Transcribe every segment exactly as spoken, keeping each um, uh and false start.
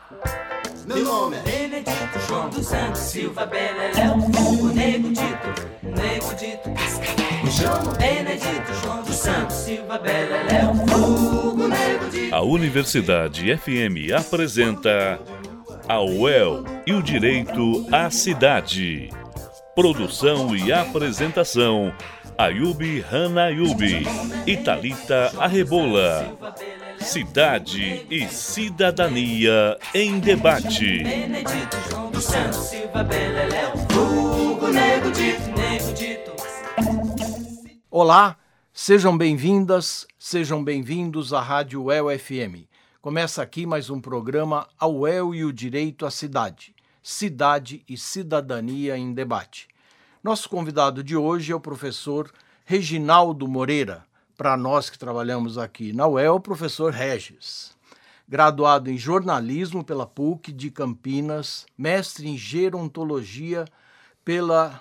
Meu nome é Benedito João dos Santos Silva Beleléu, o Nego Dito, Nego Dito Cascavel. Me chamo Benedito João dos Santos Silva Beleléu, o Nego Dito. A Universidade F M apresenta a U E L e o Direito à Cidade. Produção e apresentação, Ayubi Hanayubi e Thalita Arrebola. Cidade e Cidadania em Debate. Benedito João dos Santos Silva Beleléu, o Nego Dito, Nego Dito. Olá, sejam bem-vindas, sejam bem-vindos à Rádio U E L F M. Começa aqui mais um programa A U E L e o Direito à Cidade. Cidade e Cidadania em Debate. Nosso convidado de hoje é o professor Reginaldo Moreira. Para nós que trabalhamos aqui na U E L, o professor Regis. Graduado em jornalismo pela P U C de Campinas, mestre em gerontologia pela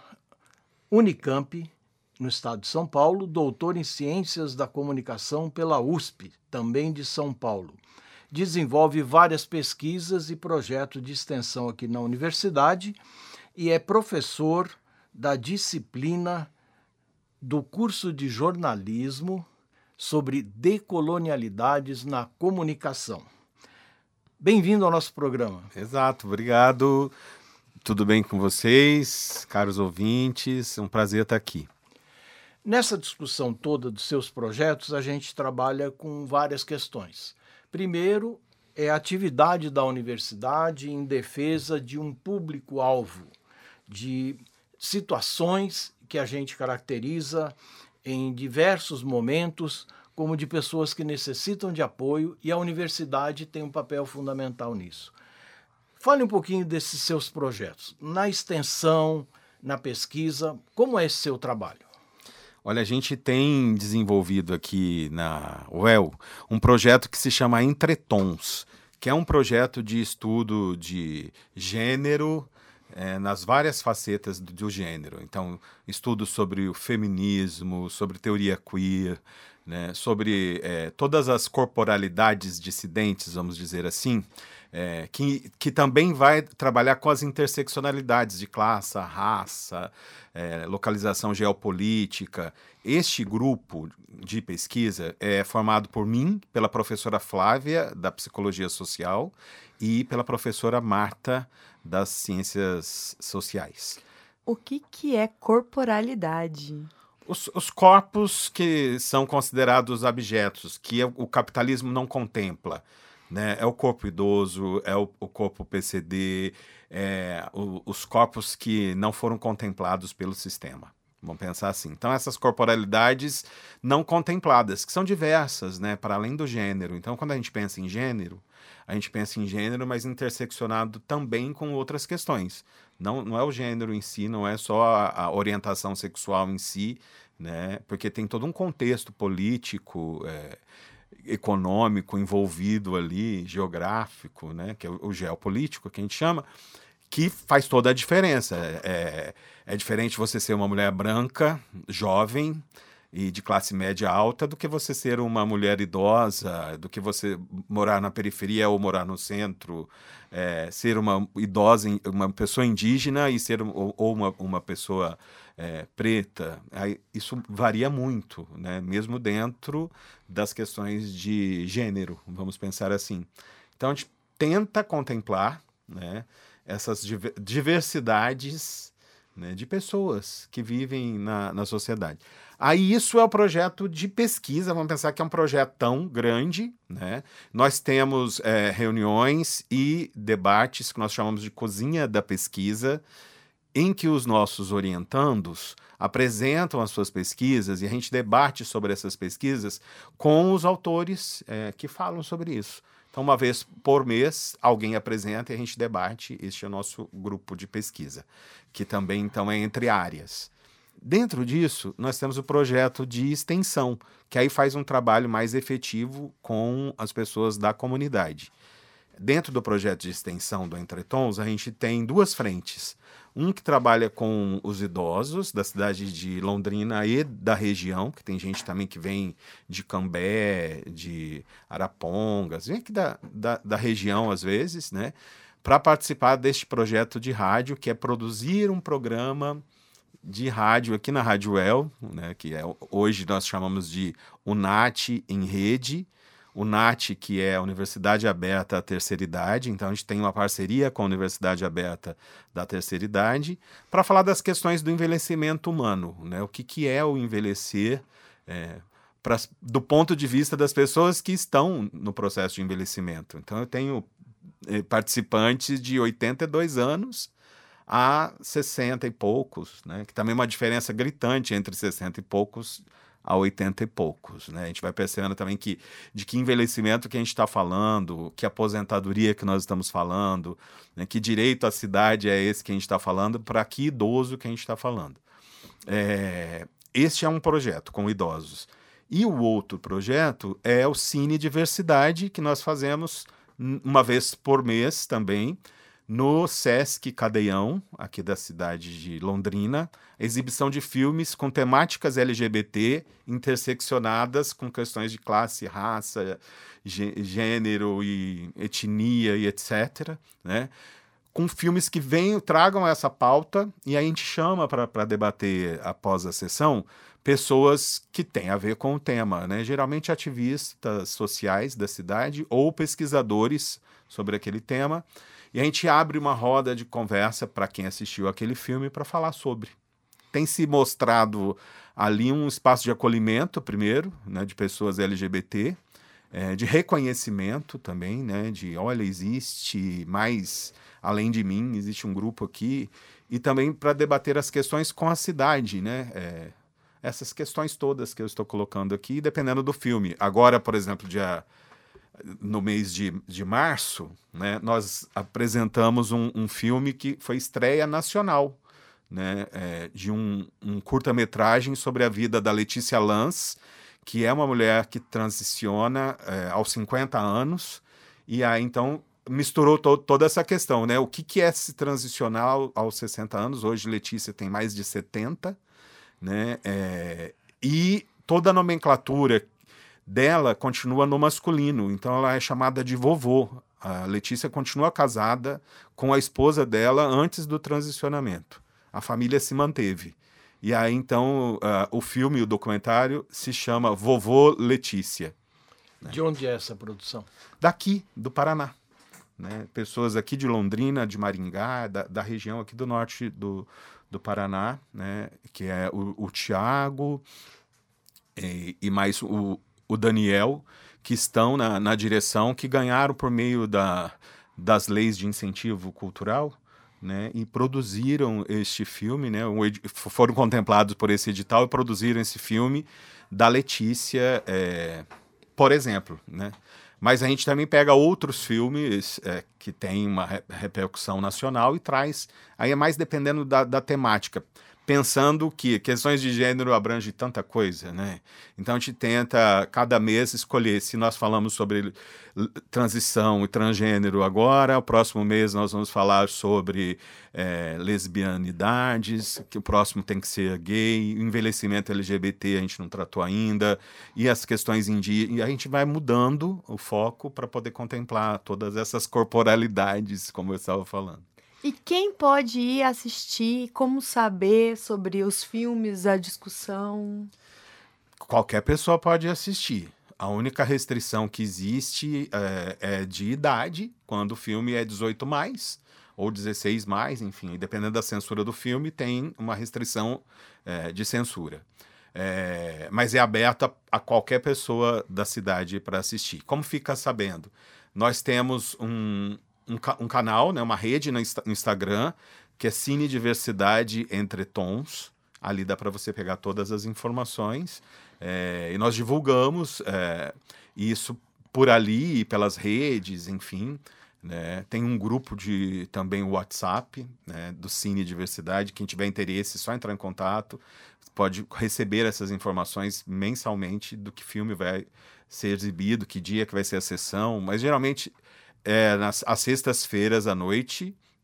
Unicamp, no estado de São Paulo, doutor em ciências da comunicação pela U S P, também de São Paulo. Desenvolve várias pesquisas e projetos de extensão aqui na universidade e é professor da disciplina do curso de jornalismo sobre decolonialidades na comunicação. Bem-vindo ao nosso programa. Exato, obrigado. Tudo bem com vocês, caros ouvintes? É um prazer estar aqui. Nessa discussão toda dos seus projetos, a gente trabalha com várias questões. Primeiro, é a atividade da universidade em defesa de um público-alvo, de situações que a gente caracteriza em diversos momentos como de pessoas que necessitam de apoio, e a universidade tem um papel fundamental nisso. Fale um pouquinho desses seus projetos, na extensão, na pesquisa, como é esse seu trabalho? Olha, a gente tem desenvolvido aqui na U E L um projeto que se chama Entretons, que é um projeto de estudo de gênero, É, nas várias facetas do, do gênero. Então, estudos sobre o feminismo, sobre teoria queer, né, sobre é, todas as corporalidades dissidentes, vamos dizer assim, é, que, que também vai trabalhar com as interseccionalidades de classe, raça, é, localização geopolítica. Este grupo de pesquisa é formado por mim, pela professora Flávia, da Psicologia Social, e pela professora Marta, das Ciências Sociais. O que, que é corporalidade? Os, os corpos que são considerados abjetos, que o capitalismo não contempla, né? É o corpo idoso, é o, o corpo P C D, é, o, os corpos que não foram contemplados pelo sistema. Vamos pensar assim. Então, essas corporalidades não contempladas, que são diversas, né, para além do gênero. Então, quando a gente pensa em gênero, a gente pensa em gênero, mas interseccionado também com outras questões. Não, não é o gênero em si, não é só a, a orientação sexual em si, né, porque tem todo um contexto político, é, econômico envolvido ali, geográfico, né, que é o, o geopolítico, que a gente chama, que faz toda a diferença. É, é diferente você ser uma mulher branca, jovem e de classe média alta do que você ser uma mulher idosa, do que você morar na periferia ou morar no centro, é, ser uma idosa, uma pessoa indígena e ser ou, ou uma, uma pessoa é, preta. Aí, isso varia muito, né? Mesmo dentro das questões de gênero, vamos pensar assim. Então, a gente tenta contemplar, né, essas diversidades, né, de pessoas que vivem na, na sociedade. Aí isso é o projeto de pesquisa, vamos pensar que é um projeto tão grande, né? Nós temos é, reuniões e debates que nós chamamos de cozinha da pesquisa, em que os nossos orientandos apresentam as suas pesquisas e a gente debate sobre essas pesquisas com os autores é, que falam sobre isso. Então, uma vez por mês, alguém apresenta e a gente debate. Este é o nosso grupo de pesquisa, que também, então, é entre áreas. Dentro disso, nós temos o projeto de extensão, que aí faz um trabalho mais efetivo com as pessoas da comunidade. Dentro do projeto de extensão do Entretons, a gente tem duas frentes. Um que trabalha com os idosos da cidade de Londrina e da região, que tem gente também que vem de Cambé, de Arapongas, vem aqui da, da, da região às vezes, né, para participar deste projeto de rádio, que é produzir um programa de rádio aqui na Rádio UEL, né, que é, hoje nós chamamos de UNAT em Rede. UNAT, que é a Universidade Aberta à Terceira Idade, então a gente tem uma parceria com a Universidade Aberta da Terceira Idade para falar das questões do envelhecimento humano, né? O que, que é o envelhecer é, pra, do ponto de vista das pessoas que estão no processo de envelhecimento. Então eu tenho eh, participantes de oitenta e dois anos a sessenta e poucos, né? Que também é uma diferença gritante entre sessenta e poucos a oitenta e poucos, né? A gente vai percebendo também que de que envelhecimento que a gente está falando, que aposentadoria que nós estamos falando, né? Que direito à cidade é esse que a gente está falando, para que idoso que a gente está falando. É, este é um projeto com idosos. E o outro projeto é o Cine Diversidade, que nós fazemos uma vez por mês também, no Sesc Cadeião, aqui da cidade de Londrina, exibição de filmes com temáticas L G B T interseccionadas com questões de classe, raça, gênero e etnia e etcétera, né? Com filmes que venham, tragam essa pauta, e aí a gente chama para debater após a sessão pessoas que têm a ver com o tema, né? Geralmente ativistas sociais da cidade ou pesquisadores sobre aquele tema. E a gente abre uma roda de conversa para quem assistiu aquele filme para falar sobre. Tem se mostrado ali um espaço de acolhimento, primeiro, né, de pessoas L G B T, é, de reconhecimento também, né, de, olha, existe mais, além de mim, existe um grupo aqui, e também para debater as questões com a cidade, né, é, essas questões todas que eu estou colocando aqui, dependendo do filme. Agora, por exemplo, dia... no mês de, de março, né, nós apresentamos um, um filme que foi estreia nacional, né, é, de um, um curta-metragem sobre a vida da Letícia Lanz, que é uma mulher que transiciona é, aos cinquenta anos, e aí então misturou to- toda essa questão, né, o que, que é se transicionar aos sessenta anos. Hoje Letícia tem mais de setenta, né, é, e toda a nomenclatura dela continua no masculino, então ela é chamada de vovô. A Letícia continua casada com a esposa dela antes do transicionamento. A família se manteve. E aí, então, uh, o filme, o documentário, se chama Vovô Letícia. Né? De onde é essa produção? Daqui, do Paraná. Né? Pessoas aqui de Londrina, de Maringá, da, da região aqui do norte do, do Paraná, né? Que é o, o Tiago e, e mais o o Daniel, que estão na, na direção, que ganharam por meio da, das leis de incentivo cultural, né, e produziram este filme, né, um, foram contemplados por esse edital e produziram esse filme da Letícia, é, por exemplo, né. Mas a gente também pega outros filmes é, que têm uma re- repercussão nacional e traz, aí é mais dependendo da, da temática, pensando que questões de gênero abrangem tanta coisa, né? Então a gente tenta, cada mês, escolher se nós falamos sobre transição e transgênero agora, o próximo mês nós vamos falar sobre é, lesbianidades, que o próximo tem que ser gay, envelhecimento L G B T a gente não tratou ainda, e as questões indígenas, e a gente vai mudando o foco para poder contemplar todas essas corporalidades, como eu estava falando. E quem pode ir assistir? Como saber sobre os filmes, a discussão? Qualquer pessoa pode assistir. A única restrição que existe é, é de idade, quando o filme é dezoito mais, ou dezesseis mais, enfim, dependendo da censura do filme, tem uma restrição é, de censura. É, mas é aberto a, a qualquer pessoa da cidade para assistir. Como fica sabendo? Nós temos um... Um, ca- um canal, né, uma rede no, Insta- no Instagram, que é Cine Diversidade Entre Tons. Ali dá para você pegar todas as informações. É, e nós divulgamos é, isso por ali, pelas redes, enfim. Né? Tem um grupo de também WhatsApp, né, do Cine Diversidade. Quem tiver interesse, é só entrar em contato. Pode receber essas informações mensalmente do que filme vai ser exibido, que dia que vai ser a sessão. Mas geralmente... É, nas, às sextas-feiras à noite,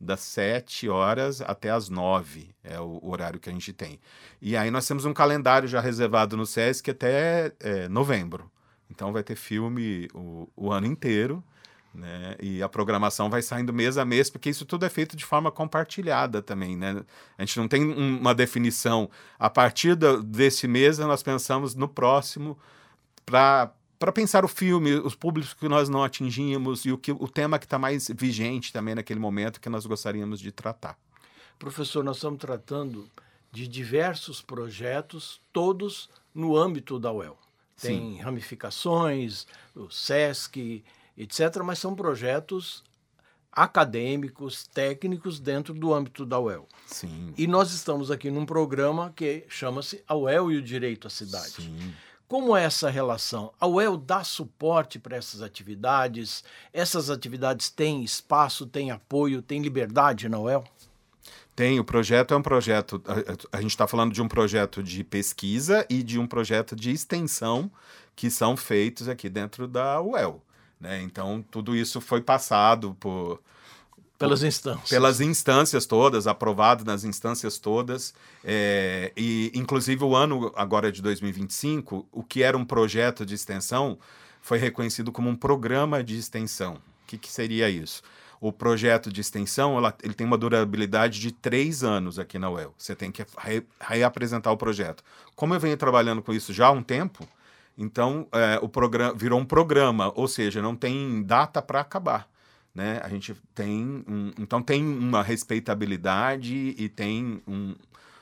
das sete horas até as nove, é o horário que a gente tem. E aí nós temos um calendário já reservado no Sesc até é, novembro. Então vai ter filme o, o ano inteiro, né? E a programação vai saindo mês a mês, porque isso tudo é feito de forma compartilhada também, né? A gente não tem um, uma definição. A partir do, desse mês, nós pensamos no próximo para... para pensar o filme, os públicos que nós não atingimos e o, que, o tema que está mais vigente também naquele momento que nós gostaríamos de tratar. Professor, nós estamos tratando de diversos projetos, todos no âmbito da U E L. Tem Sim. ramificações, o Sesc, etcétera, mas são projetos acadêmicos, técnicos dentro do âmbito da U E L. Sim. E nós estamos aqui num programa que chama-se A U E L e o Direito à Cidade. Sim. Como é essa relação? A U E L dá suporte para essas atividades? Essas atividades têm espaço, têm apoio, têm liberdade na U E L? Tem, o projeto é um projeto, a, a gente está falando de um projeto de pesquisa e de um projeto de extensão que são feitos aqui dentro da U E L, né? Então, tudo isso foi passado por... Pelas instâncias. Pelas instâncias todas, aprovado nas instâncias todas. É, e, inclusive, o ano agora de dois mil e vinte e cinco, o que era um projeto de extensão foi reconhecido como um programa de extensão. O que, que seria isso? O projeto de extensão ela, ele tem uma durabilidade de três anos aqui na U E L. Você tem que re, reapresentar o projeto. Como eu venho trabalhando com isso já há um tempo, então é, o programa virou um programa, ou seja, não tem data para acabar. Né? A gente tem um, então tem uma respeitabilidade e tem um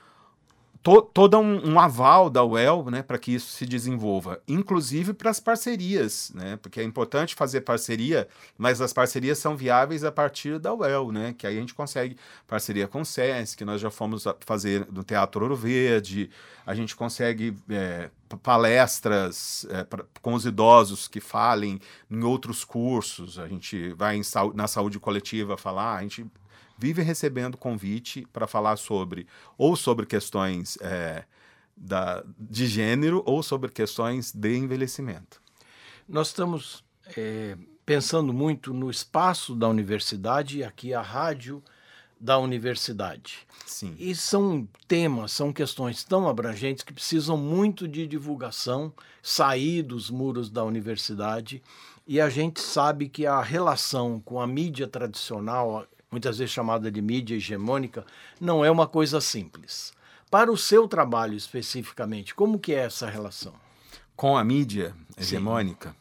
to, todo um, um aval da U E L, né, para que isso se desenvolva, inclusive para as parcerias, né, porque é importante fazer parceria, mas as parcerias são viáveis a partir da U E L, né, que aí a gente consegue parceria com o Sesc, nós já fomos fazer no Teatro Ouro Verde, a gente consegue é, palestras é, pra, com os idosos que falem em outros cursos, a gente vai em, na saúde coletiva falar, a gente vive recebendo convite para falar sobre, ou sobre questões é, da, de gênero, ou sobre questões de envelhecimento. Nós estamos é, pensando muito no espaço da universidade, e aqui a rádio da universidade. Sim. E são temas, são questões tão abrangentes que precisam muito de divulgação, sair dos muros da universidade, e a gente sabe que a relação com a mídia tradicional, muitas vezes chamada de mídia hegemônica, não é uma coisa simples. Para o seu trabalho especificamente, como que é essa relação? Com a mídia hegemônica, Sim.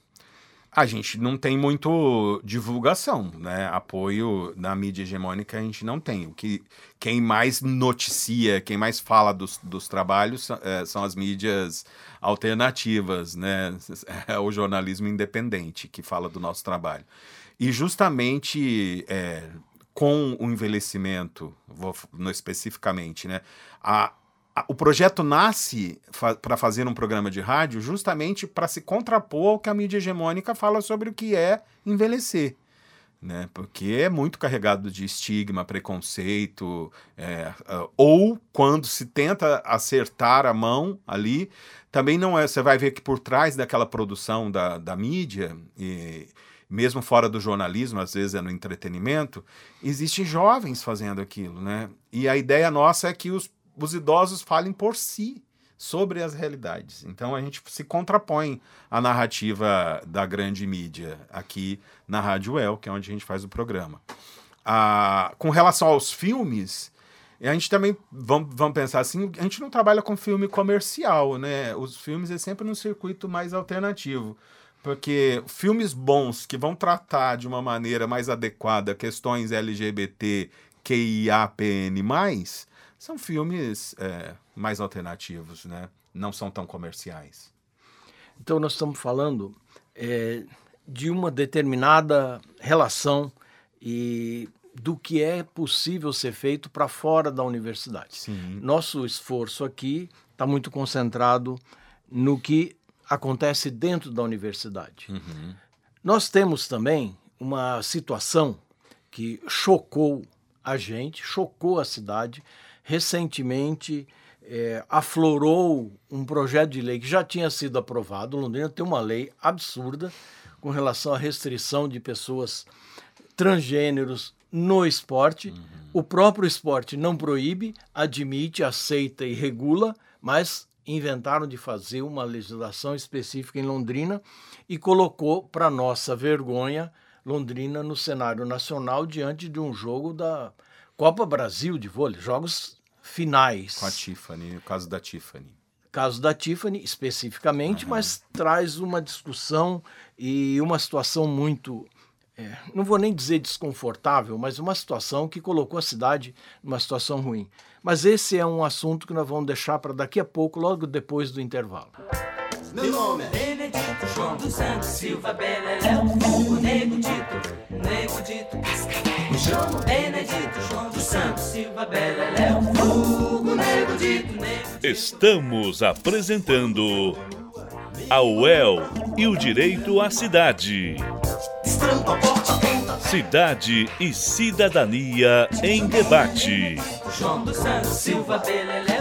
a gente não tem muito divulgação, né? Apoio na mídia hegemônica a gente não tem. O que, quem mais noticia, quem mais fala dos, dos trabalhos é, são as mídias alternativas, né? É o jornalismo independente que fala do nosso trabalho. E justamente... É, com o envelhecimento, vou, no, especificamente, né? A, a, o projeto nasce fa, para fazer um programa de rádio justamente para se contrapor ao que a mídia hegemônica fala sobre o que é envelhecer, né? Porque é muito carregado de estigma, preconceito, é, uh, ou quando se tenta acertar a mão ali, também não é. Você vai ver que por trás daquela produção da, da mídia, e, mesmo fora do jornalismo, às vezes é no entretenimento, existem jovens fazendo aquilo, né? E a ideia nossa é que os, os idosos falem por si sobre as realidades. Então a gente se contrapõe à narrativa da grande mídia aqui na Rádio U E L, que é onde a gente faz o programa. Ah, com relação aos filmes, a gente também, vamos, vamos pensar assim, a gente não trabalha com filme comercial, né? Os filmes é sempre num circuito mais alternativo. Porque filmes bons que vão tratar de uma maneira mais adequada questões L G B T, Q I A P N mais, são filmes é, mais alternativos, né? Não são tão comerciais. Então nós estamos falando é, de uma determinada relação e do que é possível ser feito para fora da universidade. Sim. Nosso esforço aqui está muito concentrado no que acontece dentro da universidade. Uhum. Nós temos também uma situação que chocou a gente, chocou a cidade. Recentemente, é, aflorou um projeto de lei que já tinha sido aprovado. Londrina tem uma lei absurda com relação à restrição de pessoas transgêneros no esporte. Uhum. O próprio esporte não proíbe, admite, aceita e regula, mas inventaram de fazer uma legislação específica em Londrina e colocou, para nossa vergonha, Londrina no cenário nacional diante de um jogo da Copa Brasil de vôlei, jogos finais. Com a Tiffany, o caso da Tiffany. Caso da Tiffany, especificamente, uhum. mas traz uma discussão e uma situação muito, é, não vou nem dizer desconfortável, mas uma situação que colocou a cidade numa situação ruim. Mas esse é um assunto que nós vamos deixar para daqui a pouco, logo depois do intervalo. Meu nome é Benedito João dos Santos Silva Beleléu, o Nego Dito, Nego Dito Cascavel. Me chamo Benedito João dos Santos Silva Beleléu, o Nego Dito, Nego Dito. Estamos apresentando a U E L e o Direito à Cidade. Cidade e Cidadania em Debate. João dos Santos Silva Beleléu.